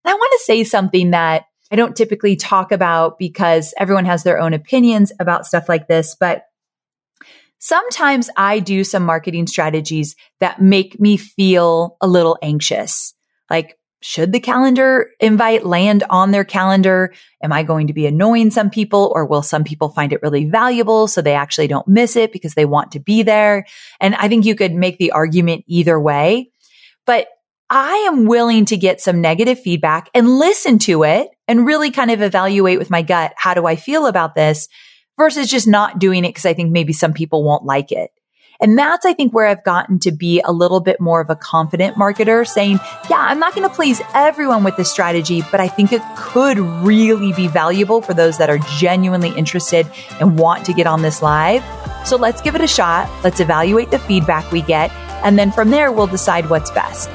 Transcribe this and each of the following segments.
And I want to say something that I don't typically talk about because everyone has their own opinions about stuff like this, but sometimes I do some marketing strategies that make me feel a little anxious. Like, should the calendar invite land on their calendar? Am I going to be annoying some people, or will some people find it really valuable so they actually don't miss it because they want to be there? And I think you could make the argument either way, but I am willing to get some negative feedback and listen to it and really kind of evaluate with my gut, how do I feel about this, versus just not doing it because I think maybe some people won't like it. And that's, I think, where I've gotten to be a little bit more of a confident marketer, saying, yeah, I'm not going to please everyone with this strategy, but I think it could really be valuable for those that are genuinely interested and want to get on this live. So let's give it a shot. Let's evaluate the feedback we get. And then from there, we'll decide what's best.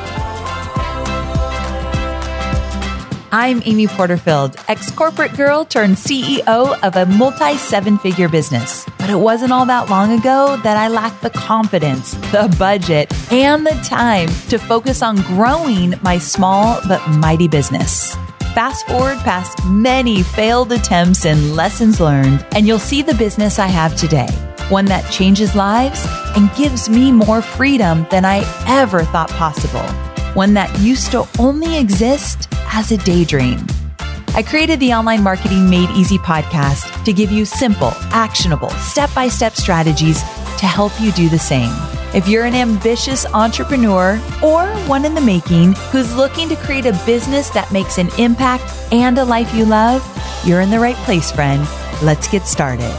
I'm Amy Porterfield, ex-corporate girl turned CEO of a multi-seven-figure business. But it wasn't all that long ago that I lacked the confidence, the budget, and the time to focus on growing my small but mighty business. Fast forward past many failed attempts and lessons learned, and you'll see the business I have today. One that changes lives and gives me more freedom than I ever thought possible. One that used to only exist as a daydream. I created the Online Marketing Made Easy podcast to give you simple, actionable, step-by-step strategies to help you do the same. If you're an ambitious entrepreneur or one in the making who's looking to create a business that makes an impact and a life you love, you're in the right place, friend. Let's get started.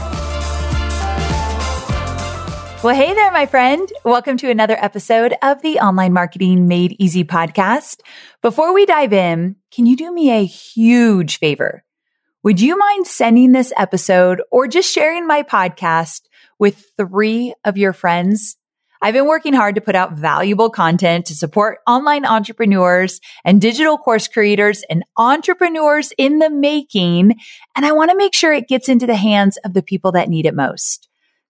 Well, hey there, my friend. Welcome to another episode of the Online Marketing Made Easy podcast. Before we dive in, can you do me a huge favor? Would you mind sending this episode or just sharing my podcast with 3 of your friends? I've been working hard to put out valuable content to support online entrepreneurs and digital course creators and entrepreneurs in the making, and I want to make sure it gets into the hands of the people that need it most.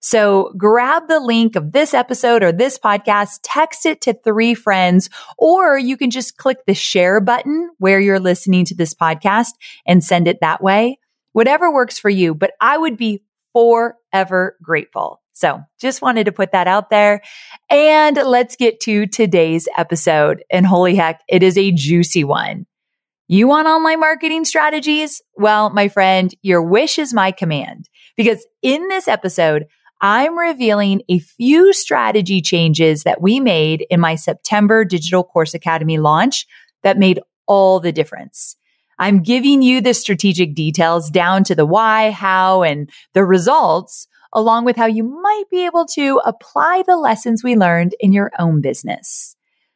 So grab the link of this episode or this podcast, text it to 3 friends, or you can just click the share button where you're listening to this podcast and send it that way. Whatever works for you, but I would be forever grateful. So just wanted to put that out there. And let's get to today's episode. And holy heck, it is a juicy one. You want online marketing strategies? Well, my friend, your wish is my command, because in this episode, I'm revealing a few strategy changes that we made in my September Digital Course Academy launch that made all the difference. I'm giving you the strategic details down to the why, how, and the results, along with how you might be able to apply the lessons we learned in your own business.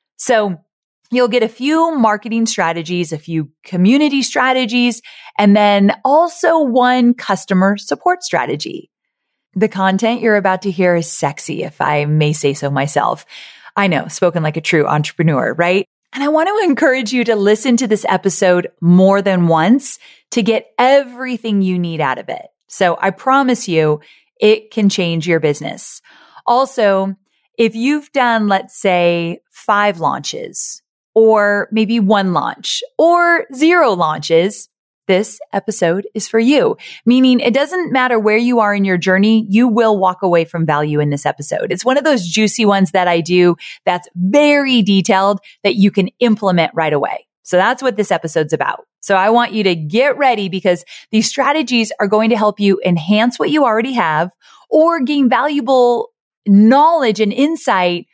So you'll get a few marketing strategies, a few community strategies, and then also one customer support strategy. The content you're about to hear is sexy, if I may say so myself. I know, spoken like a true entrepreneur, right? And I want to encourage you to listen to this episode more than once to get everything you need out of it. So I promise you, it can change your business. Also, if you've done, let's say, 5 launches, or maybe 1 launch, or 0 launches, this episode is for you. Meaning it doesn't matter where you are in your journey, you will walk away from value in this episode. It's one of those juicy ones that I do that's very detailed that you can implement right away. So that's what this episode's about. So I want you to get ready, because these strategies are going to help you enhance what you already have or gain valuable knowledge and insight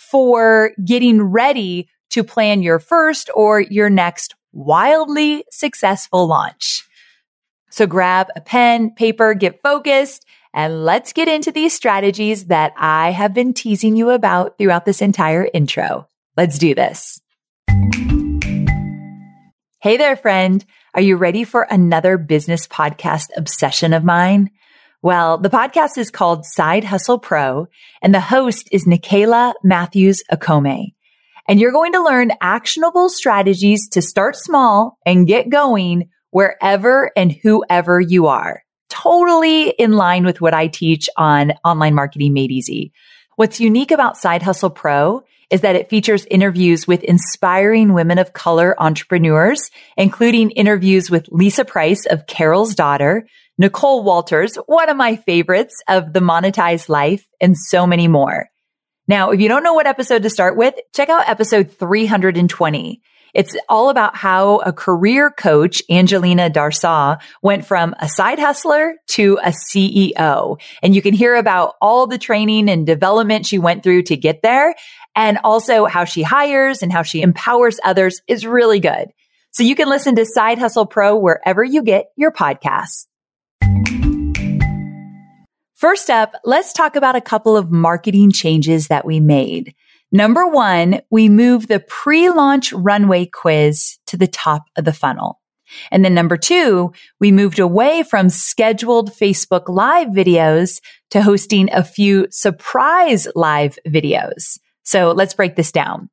for getting ready to plan your first or your next wildly successful launch. So grab a pen, paper, get focused, and let's get into these strategies that I have been teasing you about throughout this entire intro. Let's do this. Hey there, friend. Are you ready for another business podcast obsession of mine? Well, the podcast is called Side Hustle Pro, and the host is Nicaila Matthews Okome. And you're going to learn actionable strategies to start small and get going wherever and whoever you are. Totally in line with what I teach on Online Marketing Made Easy. What's unique about Side Hustle Pro is that it features interviews with inspiring women of color entrepreneurs, including interviews with Lisa Price of Carol's Daughter, Nicole Walters, one of my favorites of The Monetized Life, and so many more. Now, if you don't know what episode to start with, check out episode 320. It's all about how a career coach, Angelina Darsaw, went from a side hustler to a CEO. And you can hear about all the training and development she went through to get there. And also how she hires and how she empowers others is really good. So you can listen to Side Hustle Pro wherever you get your podcasts. First up, let's talk about a couple of marketing changes that we made. Number one, we moved the pre-launch runway quiz to the top of the funnel. And then number two, we moved away from scheduled Facebook Live videos to hosting a few surprise live videos. So let's break this down.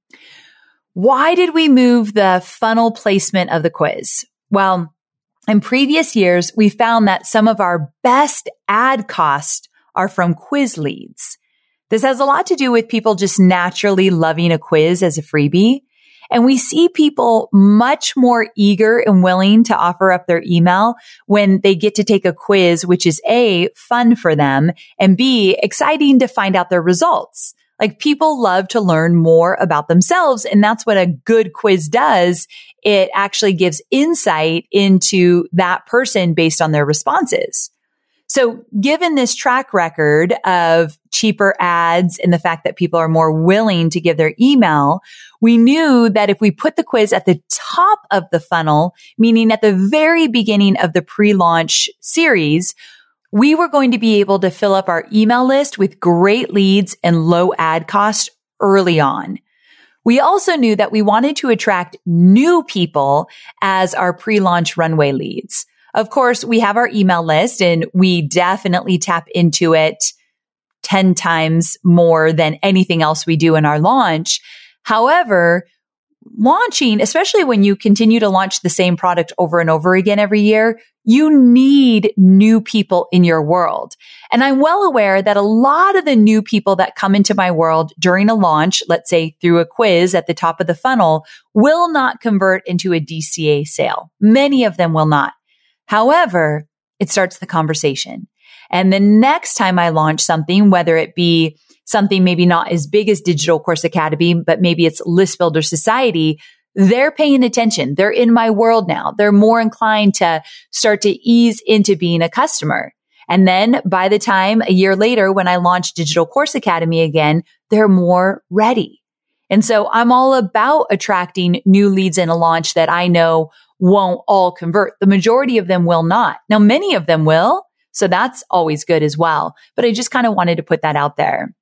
Why did we move the funnel placement of the quiz? Well, in previous years, we found that some of our best ad costs are from quiz leads. This has a lot to do with people just naturally loving a quiz as a freebie. And we see people much more eager and willing to offer up their email when they get to take a quiz, which is A, fun for them, and B, exciting to find out their results. Like people love to learn more about themselves. And that's what a good quiz does. It actually gives insight into that person based on their responses. So given this track record of cheaper ads and the fact that people are more willing to give their email, we knew that if we put the quiz at the top of the funnel, meaning at the very beginning of the pre-launch series, we were going to be able to fill up our email list with great leads and low ad cost early on. We also knew that we wanted to attract new people as our pre-launch runway leads. Of course, we have our email list and we definitely tap into it 10 times more than anything else we do in our launch. However, launching, especially when you continue to launch the same product over and over again every year, you need new people in your world. And I'm well aware that a lot of the new people that come into my world during a launch, let's say through a quiz at the top of the funnel, will not convert into a DCA sale. Many of them will not. However, it starts the conversation. And the next time I launch something, whether it be something maybe not as big as Digital Course Academy, but maybe it's List Builder Society, they're paying attention. They're in my world now. They're more inclined to start to ease into being a customer. And then by the time a year later, when I launch Digital Course Academy again, they're more ready. And so I'm all about attracting new leads in a launch that I know won't all convert. The majority of them will not. Now, many of them will. So that's always good as well. But I just kind of wanted to put that out there.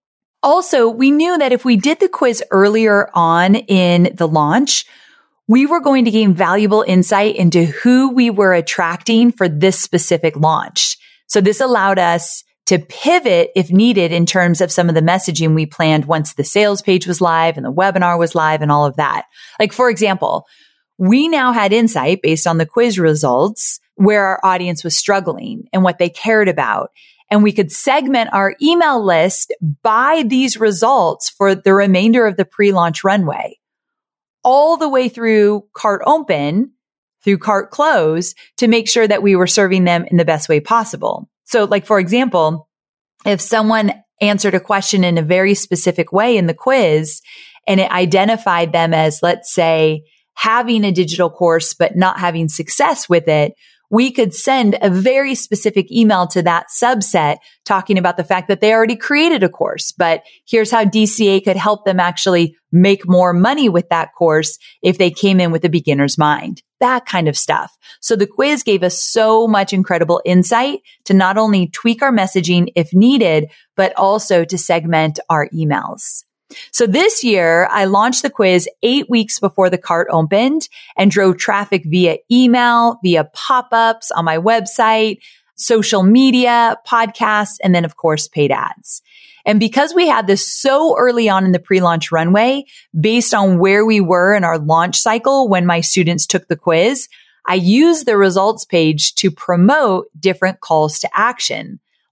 Also, we knew that if we did the quiz earlier on in the launch, we were going to gain valuable insight into who we were attracting for this specific launch. So this allowed us to pivot if needed in terms of some of the messaging we planned once the sales page was live and the webinar was live and all of that. Like, for example, we now had insight based on the quiz results where our audience was struggling and what they cared about. And we could segment our email list by these results for the remainder of the pre-launch runway, all the way through cart open, through cart close, to make sure that we were serving them in the best way possible. So like, for example, if someone answered a question in a very specific way in the quiz and it identified them as, let's say, having a digital course, but not having success with it, we could send a very specific email to that subset talking about the fact that they already created a course, but here's how DCA could help them actually make more money with that course if they came in with a beginner's mind, that kind of stuff. So the quiz gave us so much incredible insight to not only tweak our messaging if needed, but also to segment our emails. So this year, I launched the quiz 8 weeks before the cart opened and drove traffic via email, via pop-ups on my website, social media, podcasts, and then, of course, paid ads. And because we had this so early on in the pre-launch runway, based on where we were in our launch cycle when my students took the quiz, I used the results page to promote different calls to action.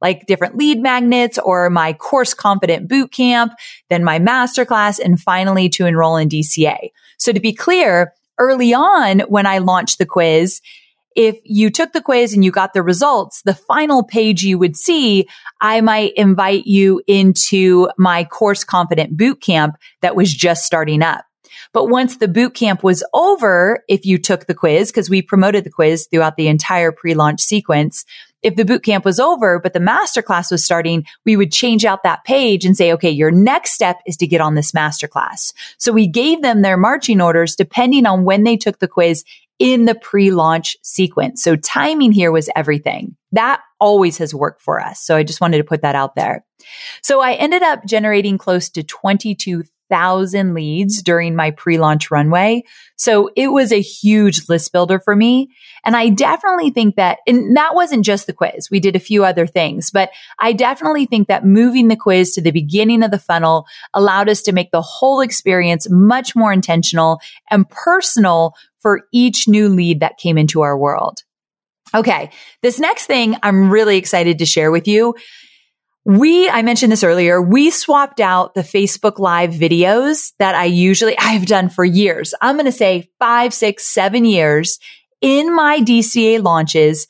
like different lead magnets or my Course Confident Bootcamp, then my masterclass, and finally to enroll in DCA. So to be clear, early on when I launched the quiz, if you took the quiz and you got the results, the final page you would see, I might invite you into my Course Confident Bootcamp that was just starting up. But once the bootcamp was over, if you took the quiz, because we promoted the quiz throughout the entire pre-launch sequence, if the bootcamp was over, but the masterclass was starting, we would change out that page and say, okay, your next step is to get on this masterclass. So we gave them their marching orders depending on when they took the quiz in the pre-launch sequence. So timing here was everything. That always has worked for us. So I just wanted to put that out there. So I ended up generating close to 22,000 leads during my pre-launch runway. So it was a huge list builder for me. And I definitely think that, and that wasn't just the quiz. We did a few other things, but I definitely think that moving the quiz to the beginning of the funnel allowed us to make the whole experience much more intentional and personal for each new lead that came into our world. Okay. This next thing I'm really excited to share with you. I mentioned this earlier, we swapped out the Facebook Live videos that I've done for years. I'm going to say 5, 6, 7 years in my DCA launches.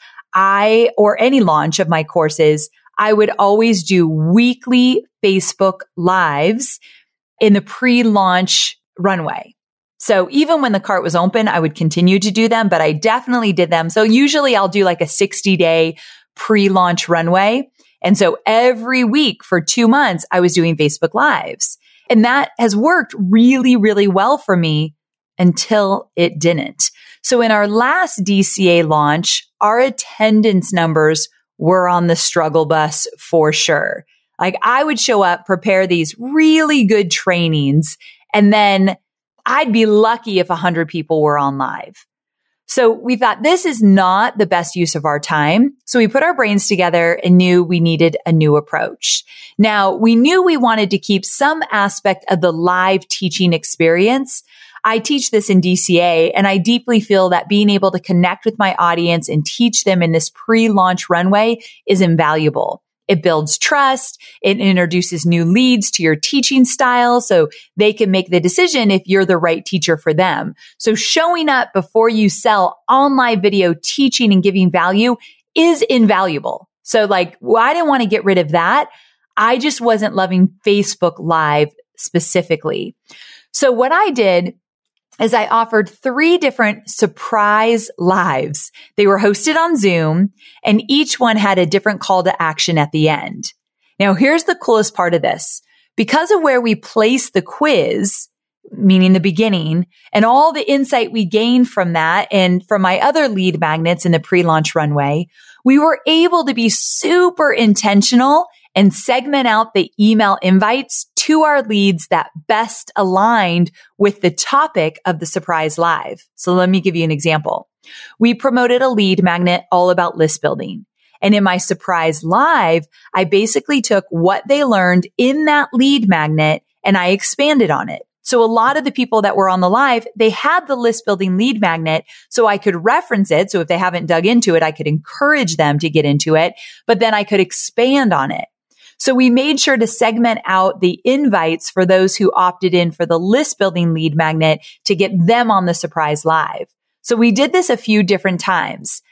Or any launch of my courses, I would always do weekly Facebook Lives in the pre-launch runway. So even when the cart was open, I would continue to do them, but I definitely did them. So usually I'll do like a 60-day pre-launch runway. And so every week for 2 months, I was doing Facebook Lives. And that has worked really, really well for me until it didn't. So in our last DCA launch, our attendance numbers were on the struggle bus for sure. Like I would show up, prepare these really good trainings, and then I'd be lucky if 100 people were on live. So we thought this is not the best use of our time. So we put our brains together and knew we needed a new approach. Now, we knew we wanted to keep some aspect of the live teaching experience. I teach this in DCA, and I deeply feel that being able to connect with my audience and teach them in this pre-launch runway is invaluable. It builds trust. It introduces new leads to your teaching style so they can make the decision if you're the right teacher for them. So showing up before you sell online video teaching and giving value is invaluable. So I didn't want to get rid of that. I just wasn't loving Facebook Live specifically. So what I did is I offered 3 different surprise lives. They were hosted on Zoom, and each one had a different call to action at the end. Now, here's the coolest part of this. Because of where we placed the quiz, meaning the beginning, and all the insight we gained from that and from my other lead magnets in the pre-launch runway, we were able to be super intentional and segment out the email invites to our leads that best aligned with the topic of the surprise live. So let me give you an example. We promoted a lead magnet all about list building. And in my surprise live, I basically took what they learned in that lead magnet and I expanded on it. So a lot of the people that were on the live, they had the list building lead magnet, so I could reference it. So if they haven't dug into it, I could encourage them to get into it, but then I could expand on it. So we made sure to segment out the invites for those who opted in for the list building lead magnet to get them on the surprise live. So we did this a few different times.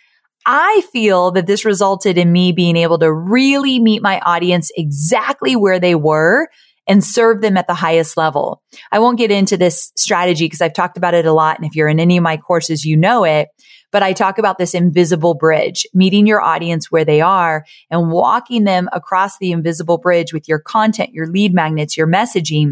I feel that this resulted in me being able to really meet my audience exactly where they were and serve them at the highest level. I won't get into this strategy because I've talked about it a lot. And if you're in any of my courses, you know it. But I talk about this invisible bridge, meeting your audience where they are and walking them across the invisible bridge with your content, your lead magnets, your messaging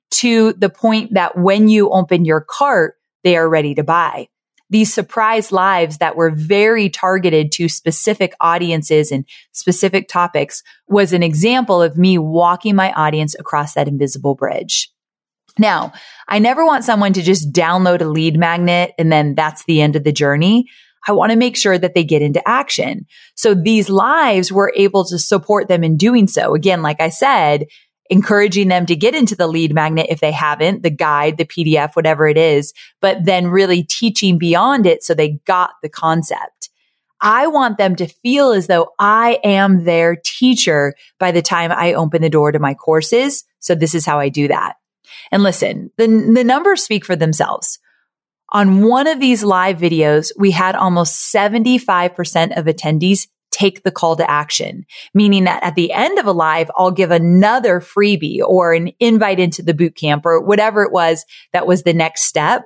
to the point that when you open your cart, they are ready to buy. These surprise lives that were very targeted to specific audiences and specific topics was an example of me walking my audience across that invisible bridge. Now, I never want someone to just download a lead magnet and then that's the end of the journey. I want to make sure that they get into action. So these lives were able to support them in doing so. Again, like I said, encouraging them to get into the lead magnet if they haven't, the guide, the PDF, whatever it is, but then really teaching beyond it so they got the concept. I want them to feel as though I am their teacher by the time I open the door to my courses. So this is how I do that. And listen, the numbers speak for themselves. On one of these live videos, we had almost 75% of attendees take the call to action, meaning that at the end of a live, I'll give another freebie or an invite into the boot camp or whatever it was that was the next step.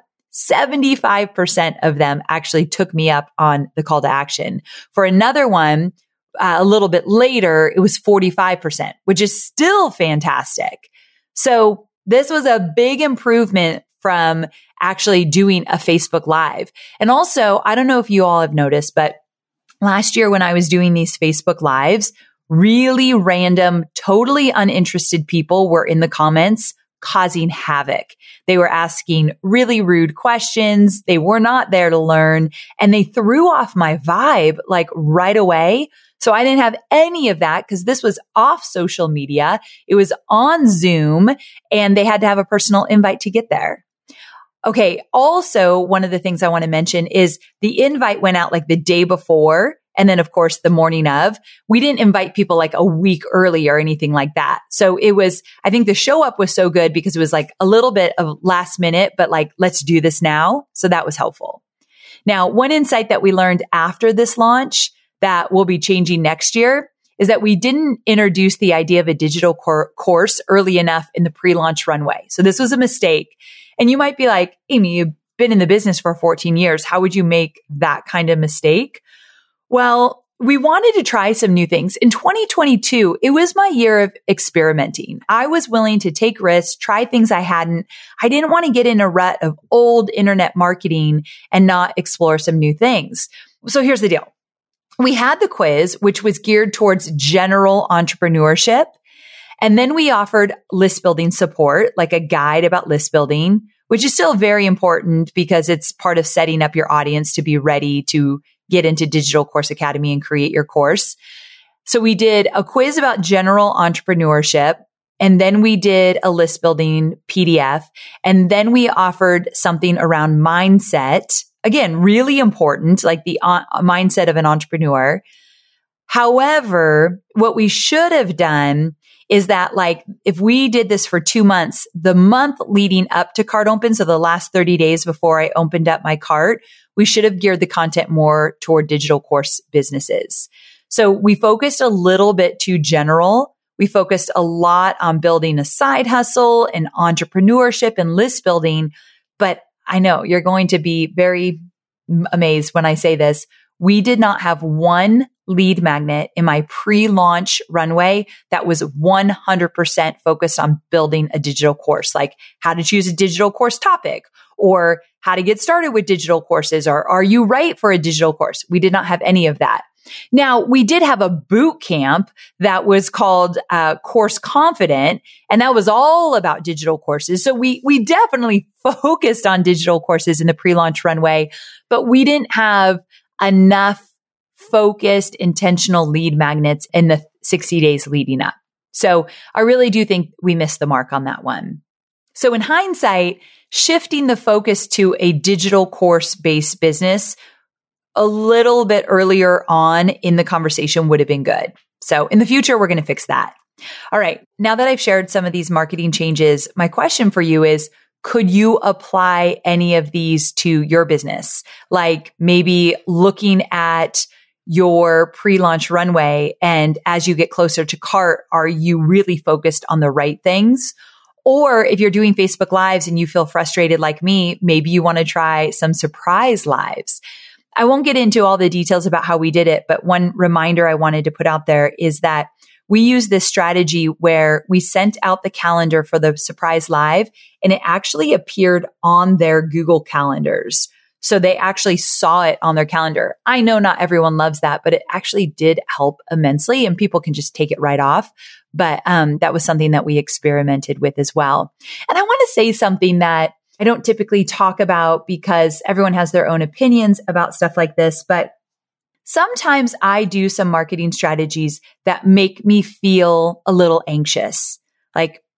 75% of them actually took me up on the call to action. For another one, a little bit later, it was 45%, which is still fantastic. So this was a big improvement from actually doing a Facebook Live. And also, I don't know if you all have noticed, but last year when I was doing these Facebook Lives, really random, totally uninterested people were in the comments causing havoc. They were asking really rude questions. They were not there to learn, and they threw off my vibe like right away. So I didn't have any of that because this was off social media. It was on Zoom, and they had to have a personal invite to get there. Okay. Also, one of the things I want to mention is the invite went out like the day before. And then, of course, the morning of. We didn't invite people like a week early or anything like that. So it was, I think the show up was so good because it was like a little bit of last minute, but like, let's do this now. So that was helpful. Now, one insight that we learned after this launch that will be changing next year is that we didn't introduce the idea of a digital course early enough in the pre-launch runway. So this was a mistake. And you might be like, Amy, you've been in the business for 14 years. How would you make that kind of mistake? Well, we wanted to try some new things. In 2022, it was my year of experimenting. I was willing to take risks, try things I hadn't. I didn't want to get in a rut of old internet marketing and not explore some new things. So here's the deal. We had the quiz, which was geared towards general entrepreneurship. And then we offered list building support, like a guide about list building, which is still very important because it's part of setting up your audience to be ready to get into Digital Course Academy and create your course. So we did a quiz about general entrepreneurship, and then we did a list building PDF, and then we offered something around mindset. Again, really important, like the mindset of an entrepreneur. However, what we should have done is that like, if we did this for 2 months, the month leading up to cart open, so the last 30 days before I opened up my cart, we should have geared the content more toward digital course businesses. So we focused a little bit too general. We focused a lot on building a side hustle and entrepreneurship and list building. But I know you're going to be very amazed when I say this. We did not have one lead magnet in my pre-launch runway that was 100% focused on building a digital course, like how to choose a digital course topic or how to get started with digital courses, or are you right for a digital course? We did not have any of that. Now, we did have a boot camp that was called Course Confident, and that was all about digital courses. So we definitely focused on digital courses in the pre-launch runway, but we didn't have enough focused, intentional lead magnets in the 60 days leading up. So I really do think we missed the mark on that one. So in hindsight, shifting the focus to a digital course-based business a little bit earlier on in the conversation would have been good. So in the future, we're going to fix that. All right. Now that I've shared some of these marketing changes, my question for you is, could you apply any of these to your business? Like maybe looking at your pre-launch runway, and as you get closer to cart, are you really focused on the right things? Or if you're doing Facebook Lives and you feel frustrated like me, maybe you want to try some surprise lives. I won't get into all the details about how we did it, but one reminder I wanted to put out there is that we use this strategy where we sent out the calendar for the surprise live, and it actually appeared on their Google calendars. So they actually saw it on their calendar. I know not everyone loves that, but it actually did help immensely, and people can just take it right off. But that was something that we experimented with as well. And I want to say something that I don't typically talk about because everyone has their own opinions about stuff like this, but sometimes I do some marketing strategies that make me feel a little anxious. Like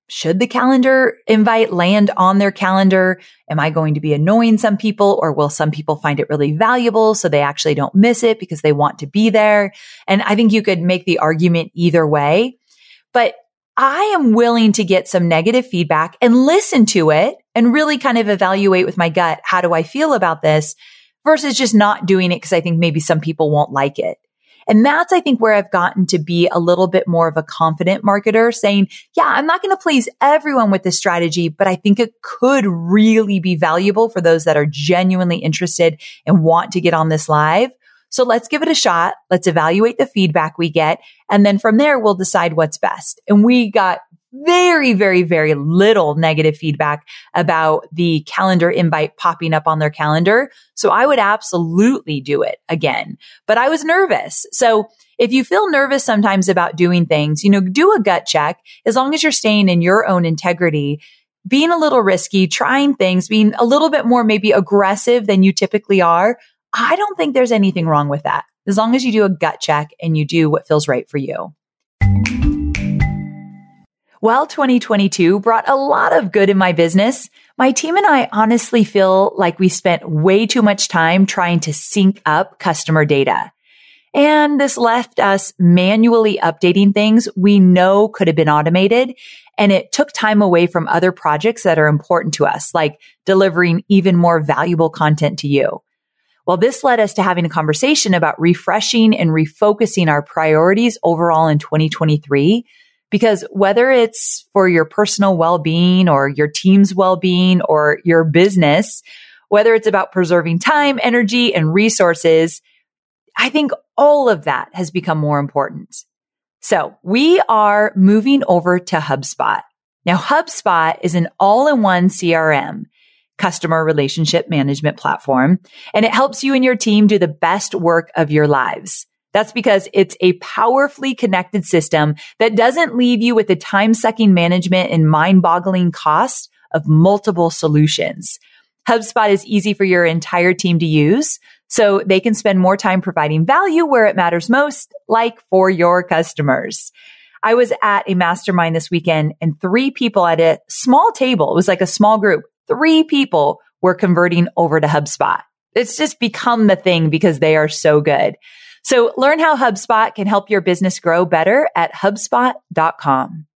should the calendar invite land on their calendar? Am I going to be annoying some people, or will some people find it really valuable so they actually don't miss it because they want to be there? And I think you could make the argument either way, but I am willing to get some negative feedback and listen to it and really kind of evaluate with my gut, how do I feel about this, versus just not doing it because I think maybe some people won't like it. And that's, I think, where I've gotten to be a little bit more of a confident marketer, saying, yeah, I'm not going to please everyone with this strategy, but I think it could really be valuable for those that are genuinely interested and want to get on this live. So let's give it a shot. Let's evaluate the feedback we get. And then from there, we'll decide what's best. And we got very, very, very little negative feedback about the calendar invite popping up on their calendar. So I would absolutely do it again, but I was nervous. So if you feel nervous sometimes about doing things, do a gut check. As long as you're staying in your own integrity, being a little risky, trying things, being a little bit more maybe aggressive than you typically are, I don't think there's anything wrong with that. As long as you do a gut check and you do what feels right for you. Well, 2022 brought a lot of good in my business. My team and I honestly feel like we spent way too much time trying to sync up customer data. And this left us manually updating things we know could have been automated. And it took time away from other projects that are important to us, like delivering even more valuable content to you. Well, this led us to having a conversation about refreshing and refocusing our priorities overall in 2023. Because whether it's for your personal well-being or your team's well-being or your business, whether it's about preserving time, energy, and resources, I think all of that has become more important. So we are moving over to HubSpot. Now, HubSpot is an all-in-one CRM, customer relationship management platform, and it helps you and your team do the best work of your lives. That's because it's a powerfully connected system that doesn't leave you with the time-sucking management and mind-boggling cost of multiple solutions. HubSpot is easy for your entire team to use, so they can spend more time providing value where it matters most, like for your customers. I was at a mastermind this weekend, and 3 people at a small table, it was like a small group, 3 people were converting over to HubSpot. It's just become the thing because they are so good. So learn how HubSpot can help your business grow better at HubSpot.com.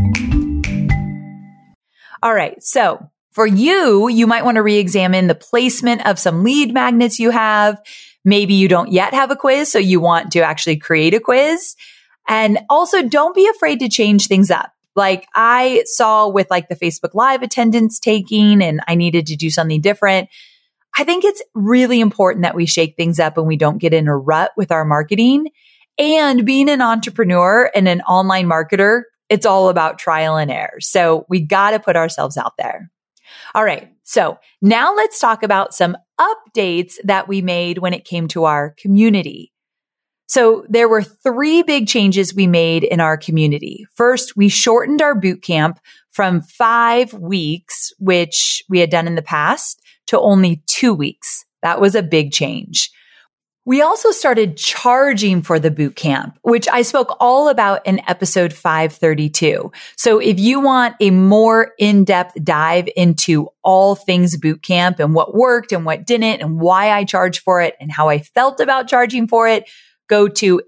All right. So for you might want to re-examine the placement of some lead magnets you have. Maybe you don't yet have a quiz, so you want to actually create a quiz. And also don't be afraid to change things up. Like I saw with like the Facebook Live attendance taking, and I needed to do something different. I think it's really important that we shake things up and we don't get in a rut with our marketing. And being an entrepreneur and an online marketer, it's all about trial and error. So we got to put ourselves out there. All right. So now let's talk about some updates that we made when it came to our community. So there were 3 big changes we made in our community. First, we shortened our boot camp from 5 weeks, which we had done in the past, to only 2 weeks. That was a big change. We also started charging for the boot camp, which I spoke all about in episode 532. So if you want a more in-depth dive into all things boot camp and what worked and what didn't and why I charged for it and how I felt about charging for it, go to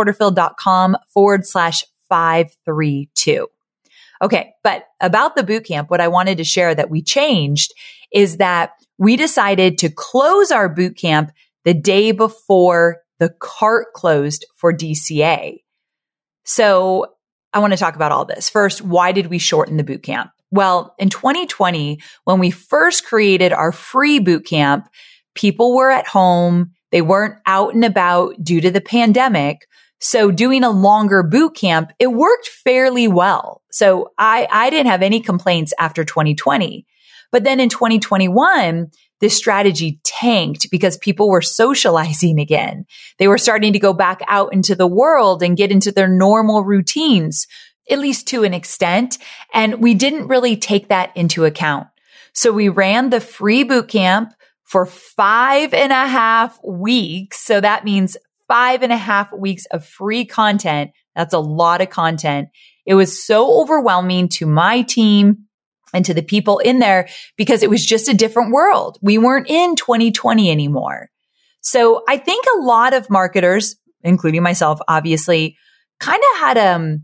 amyporterfield.com/532. Okay. But about the boot camp, what I wanted to share that we changed is that we decided to close our boot camp the day before the cart closed for DCA. So I want to talk about all this. First, why did we shorten the boot camp? Well, in 2020, when we first created our free boot camp, people were at home. They weren't out and about due to the pandemic. So doing a longer boot camp, it worked fairly well. So I didn't have any complaints after 2020. But then in 2021, this strategy tanked because people were socializing again. They were starting to go back out into the world and get into their normal routines, at least to an extent. And we didn't really take that into account. So we ran the free boot camp for 5.5 weeks. So that means 5.5 weeks of free content That's a lot of content. It was so overwhelming to my team and to the people in there because it was just a different world. We weren't in 2020 anymore. So I think a lot of marketers, including myself, obviously, kind of had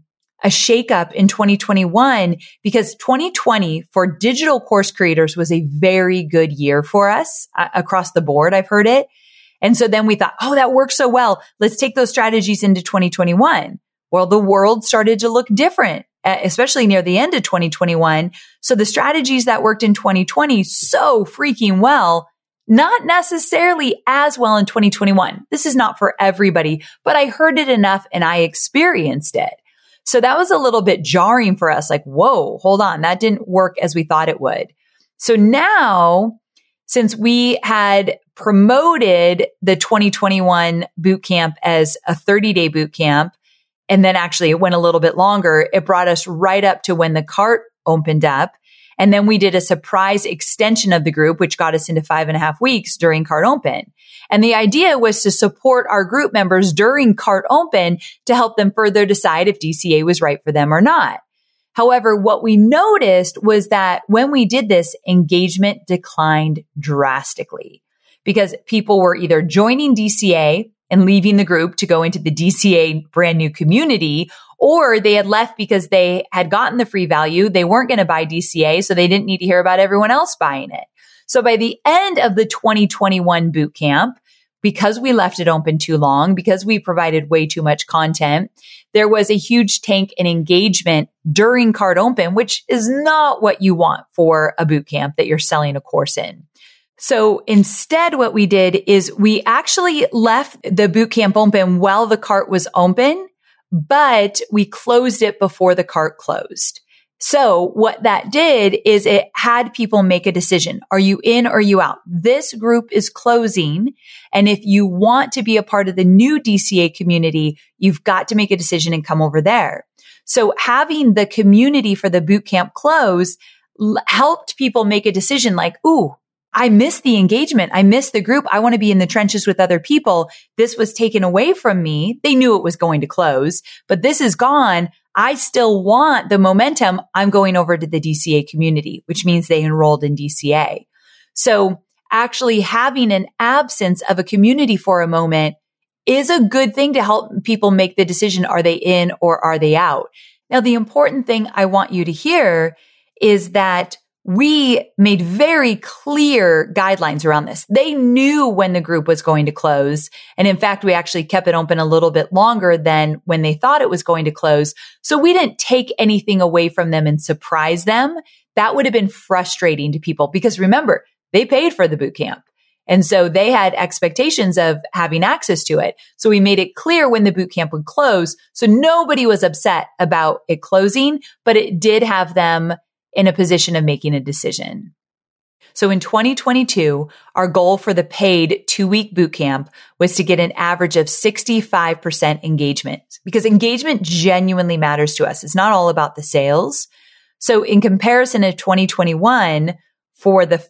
a shakeup in 2021 because 2020 for digital course creators was a very good year for us across the board. I've heard it. And so then we thought, oh, that works so well. Let's take those strategies into 2021. Well, the world started to look different, especially near the end of 2021. So the strategies that worked in 2020 so freaking well, not necessarily as well in 2021. This is not for everybody, but I heard it enough and I experienced it. So that was a little bit jarring for us. Like, whoa, hold on. That didn't work as we thought it would. So now, since we had promoted the 2021 boot camp as a 30-day boot camp, and then actually it went a little bit longer, it brought us right up to when the cart opened up. And then we did a surprise extension of the group, which got us into 5.5 weeks during Cart Open. And the idea was to support our group members during Cart Open to help them further decide if DCA was right for them or not. However, what we noticed was that when we did this, engagement declined drastically because people were either joining DCA and leaving the group to go into the DCA brand new community, or they had left because they had gotten the free value. They weren't going to buy DCA, so they didn't need to hear about everyone else buying it. So by the end of the 2021 boot camp, because we left it open too long, because we provided way too much content, there was a huge tank in engagement during Cart Open, which is not what you want for a boot camp that you're selling a course in. So instead, what we did is we actually left the boot camp open while the cart was open, but we closed it before the cart closed. So what that did is it had people make a decision. Are you in or are you out? This group is closing. And if you want to be a part of the new DCA community, you've got to make a decision and come over there. So having the community for the bootcamp close helped people make a decision like, ooh, I miss the engagement. I miss the group. I want to be in the trenches with other people. This was taken away from me. They knew it was going to close, but this is gone. I still want the momentum. I'm going over to the DCA community, which means they enrolled in DCA. So actually having an absence of a community for a moment is a good thing to help people make the decision. Are they in or are they out? Now, the important thing I want you to hear is that we made very clear guidelines around this. They knew when the group was going to close. And in fact, we actually kept it open a little bit longer than when they thought it was going to close. So we didn't take anything away from them and surprise them. That would have been frustrating to people because remember, they paid for the boot camp. And so they had expectations of having access to it. So we made it clear when the boot camp would close. So nobody was upset about it closing, but it did have them in a position of making a decision. So in 2022, our goal for the paid 2-week bootcamp was to get an average of 65% engagement because engagement genuinely matters to us. It's not all about the sales. So in comparison to 2021, for the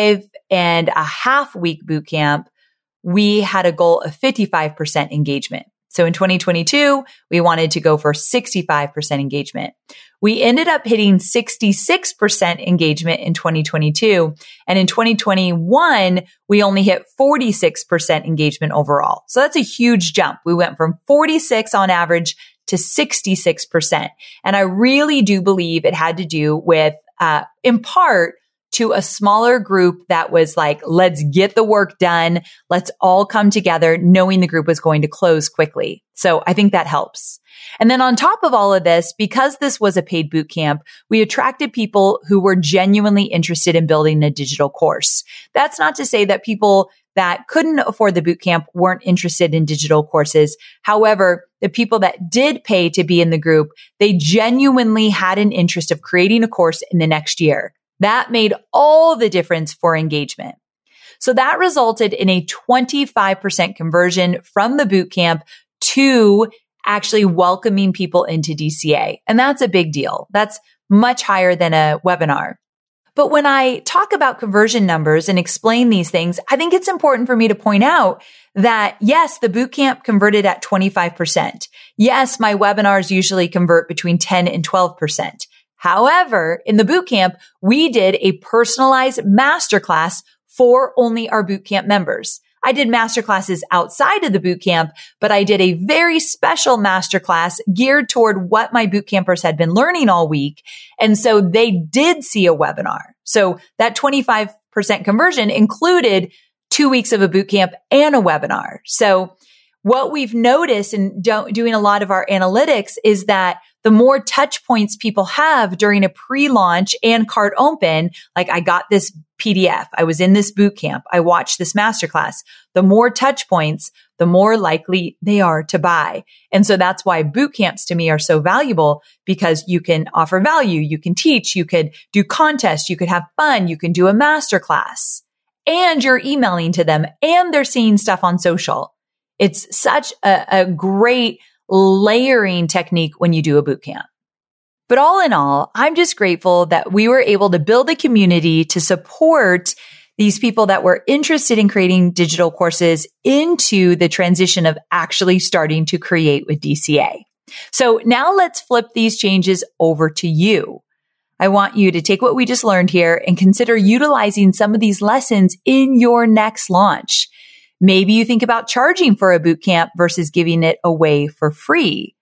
5.5 week bootcamp, we had a goal of 55% engagement. So in 2022, we wanted to go for 65% engagement. We ended up hitting 66% engagement in 2022. And in 2021, we only hit 46% engagement overall. So that's a huge jump. We went from 46 on average to 66%. And I really do believe it had to do with, in part, to a smaller group that was like, let's get the work done. Let's all come together knowing the group was going to close quickly. So I think that helps. And then on top of all of this, because this was a paid boot camp, we attracted people who were genuinely interested in building a digital course. That's not to say that people that couldn't afford the boot camp weren't interested in digital courses. However, the people that did pay to be in the group, they genuinely had an interest of creating a course in the next year. That made all the difference for engagement. So that resulted in a 25% conversion from the bootcamp to actually welcoming people into DCA. And that's a big deal. That's much higher than a webinar. But when I talk about conversion numbers and explain these things, I think it's important for me to point out that yes, the bootcamp converted at 25%. Yes, my webinars usually convert between 10 and 12%. However, in the bootcamp, we did a personalized masterclass for only our bootcamp members. I did masterclasses outside of the bootcamp, but I did a very special masterclass geared toward what my bootcampers had been learning all week. And so they did see a webinar. So that 25% conversion included 2 weeks of a bootcamp and a webinar. So what we've noticed in doing a lot of our analytics is that the more touch points people have during a pre-launch and cart open, like I got this PDF, I was in this boot camp, I watched this masterclass, the more touch points, the more likely they are to buy. And so that's why boot camps to me are so valuable, because you can offer value, you can teach, you could do contests, you could have fun, you can do a masterclass, and you're emailing to them and they're seeing stuff on social. It's such a great layering technique when you do a boot camp. But all in all, I'm just grateful that we were able to build a community to support these people that were interested in creating digital courses into the transition of actually starting to create with DCA. So now let's flip these changes over to you. I want you to take what we just learned here and consider utilizing some of these lessons in your next launch. Maybe you think about charging for a bootcamp versus giving it away for free.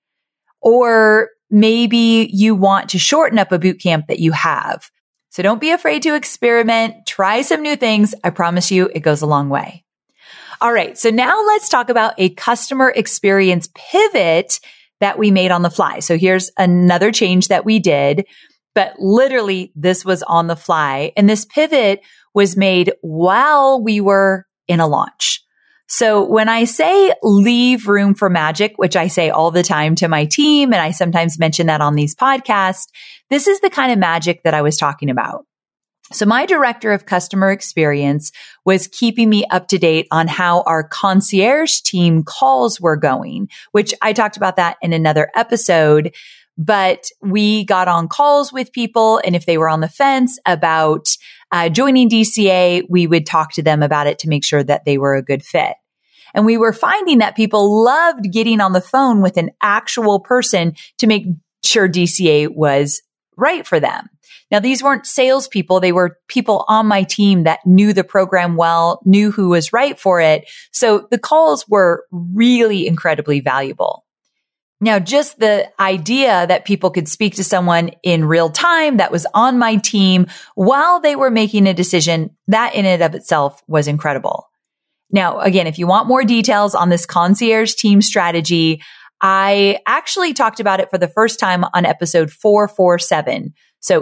Or maybe you want to shorten up a bootcamp that you have. So don't be afraid to experiment. Try some new things. I promise you it goes a long way. All right. So now let's talk about a customer experience pivot that we made on the fly. So here's another change that we did, but literally this was on the fly. And this pivot was made while we were in a launch. So when I say leave room for magic, which I say all the time to my team, and I sometimes mention that on these podcasts, this is the kind of magic that I was talking about. So my director of customer experience was keeping me up to date on how our concierge team calls were going, which I talked about that in another episode. But we got on calls with people, and if they were on the fence about joining DCA, we would talk to them about it to make sure that they were a good fit. And we were finding that people loved getting on the phone with an actual person to make sure DCA was right for them. Now, these weren't salespeople. They were people on my team that knew the program well, knew who was right for it. So the calls were really incredibly valuable. Now, just the idea that people could speak to someone in real time that was on my team while they were making a decision, that in and of itself was incredible. Now, again, if you want more details on this concierge team strategy, I actually talked about it for the first time on episode 447. So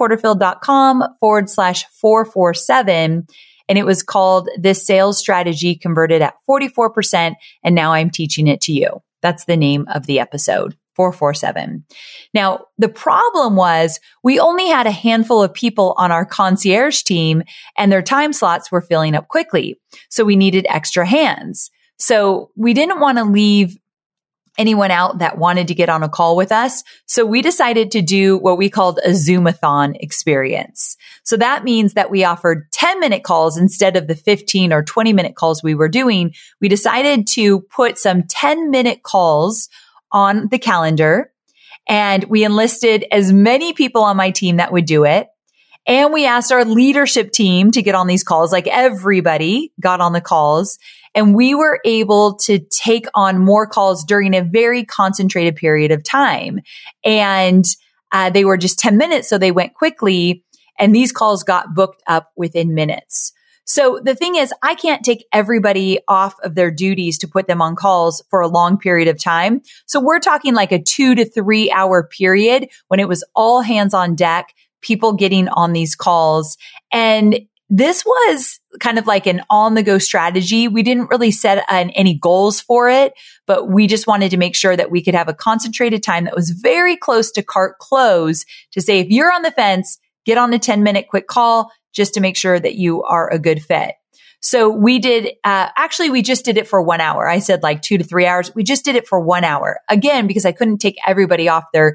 amyporterfield.com/447. And it was called This Sales Strategy Converted at 44%. And now I'm teaching it to you. That's the name of the episode, 447. Now, the problem was we only had a handful of people on our concierge team and their time slots were filling up quickly. So we needed extra hands. So we didn't want to leave anyone out that wanted to get on a call with us. So we decided to do what we called a Zoomathon experience. So that means that we offered 10-minute calls instead of the 15 or 20-minute calls we were doing. We decided to put some 10-minute calls on the calendar, and we enlisted as many people on my team that would do it. And we asked our leadership team to get on these calls, like everybody got on the calls. And we were able to take on more calls during a very concentrated period of time. And they were just 10 minutes, so they went quickly. And these calls got booked up within minutes. So the thing is, I can't take everybody off of their duties to put them on calls for a long period of time. So we're talking like a 2 to 3 hour period when it was all hands on deck, people getting on these calls. And this was kind of like an on-the-go strategy. We didn't really set any goals for it, but we just wanted to make sure that we could have a concentrated time that was very close to cart close to say, if you're on the fence, get on a 10-minute quick call just to make sure that you are a good fit. So we did, actually, we just did it for 1 hour. I said like 2 to 3 hours. We just did it for 1 hour. Again, because I couldn't take everybody off their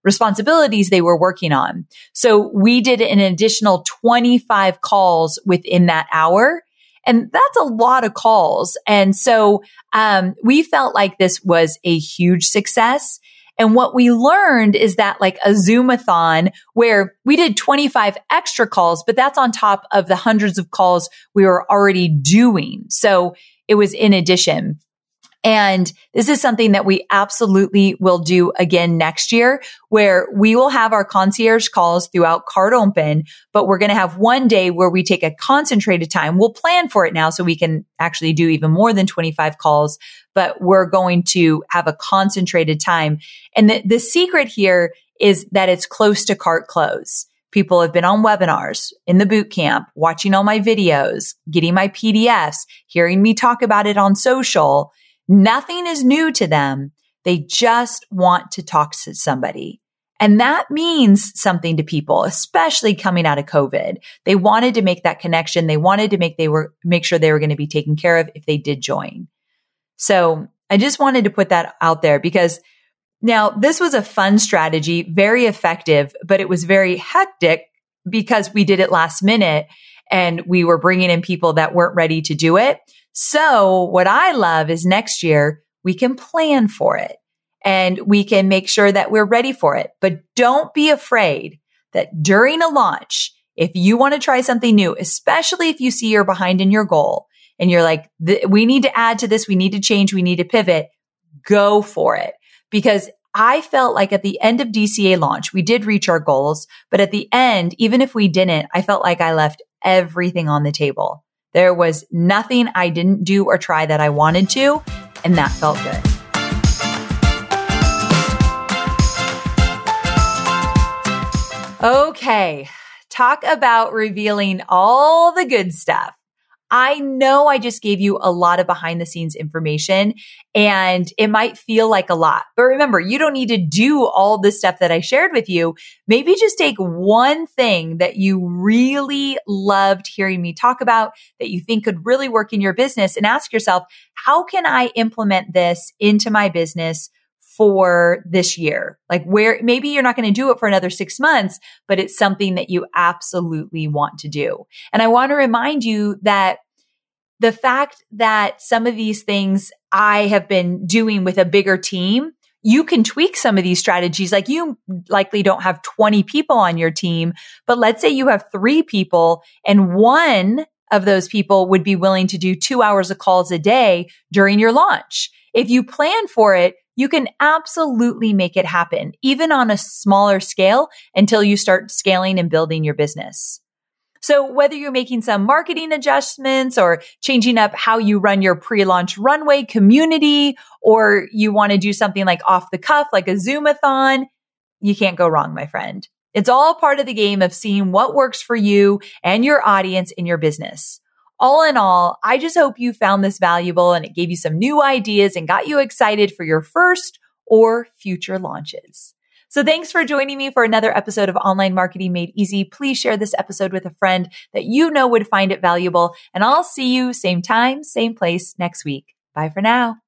responsibilities they were working on. So we did an additional 25 calls within that hour. And that's a lot of calls. And so we felt like this was a huge success. And what we learned is that like a Zoomathon where we did 25 extra calls, but that's on top of the hundreds of calls we were already doing. So it was in addition. And this is something that we absolutely will do again next year, where we will have our concierge calls throughout Card Open, but we're going to have one day where we take a concentrated time. We'll plan for it now so we can actually do even more than 25 calls, but we're going to have a concentrated time. And the secret here is that it's close to cart close. People have been on webinars, in the boot camp, watching all my videos, getting my PDFs, hearing me talk about it on social. Nothing is new to them. They just want to talk to somebody. And that means something to people, especially coming out of COVID. They wanted to make that connection. They wanted to make sure they were going to be taken care of if they did join. So I just wanted to put that out there because now this was a fun strategy, very effective, but it was very hectic because we did it last minute and we were bringing in people that weren't ready to do it. So what I love is next year we can plan for it and we can make sure that we're ready for it. But don't be afraid that during a launch, if you want to try something new, especially if you see you're behind in your goal and you're like, we need to add to this, we need to change, we need to pivot, go for it. Because I felt like at the end of DCA launch, we did reach our goals, but at the end, even if we didn't, I felt like I left everything on the table. There was nothing I didn't do or try that I wanted to, and that felt good. Okay, talk about revealing all the good stuff. I know I just gave you a lot of behind the scenes information and it might feel like a lot, but remember, you don't need to do all the stuff that I shared with you. Maybe just take one thing that you really loved hearing me talk about that you think could really work in your business and ask yourself, how can I implement this into my business for this year? Like where maybe you're not going to do it for another 6 months, but it's something that you absolutely want to do. And I want to remind you that the fact that some of these things I have been doing with a bigger team, you can tweak some of these strategies. Like you likely don't have 20 people on your team, but let's say you have 3 people and one of those people would be willing to do 2 hours of calls a day during your launch. If you plan for it, you can absolutely make it happen, even on a smaller scale until you start scaling and building your business. So whether you're making some marketing adjustments or changing up how you run your pre-launch runway community, or you want to do something like off the cuff, like a Zoomathon, you can't go wrong, my friend. It's all part of the game of seeing what works for you and your audience in your business. All in all, I just hope you found this valuable and it gave you some new ideas and got you excited for your first or future launches. So thanks for joining me for another episode of Online Marketing Made Easy. Please share this episode with a friend that you know would find it valuable. And I'll see you same time, same place next week. Bye for now.